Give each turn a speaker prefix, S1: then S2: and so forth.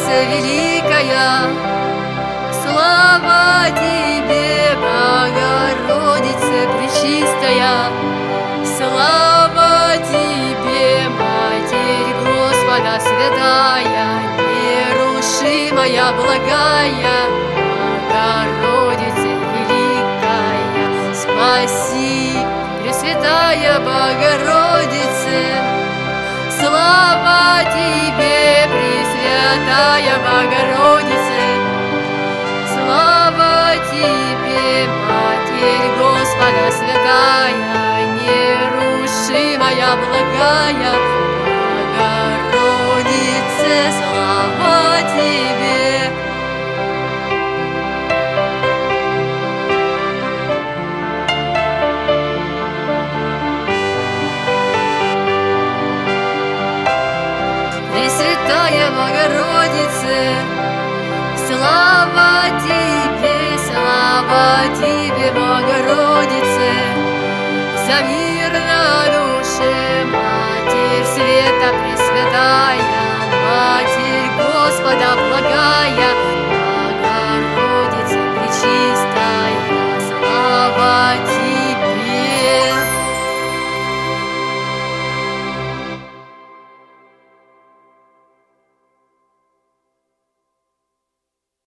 S1: Богородица великая, слава тебе, Богородица пречистая, слава тебе, Матерь Господа святая, нерушимая, благая, Богородица великая, спаси, Пресвятая Богородице, слава тебе, Пресвятая Богородице, слава тебе, Матерь Господа святая, нерушимая, благая, Богородице, слава тебе. Пресвятая Богородице, слава тебе,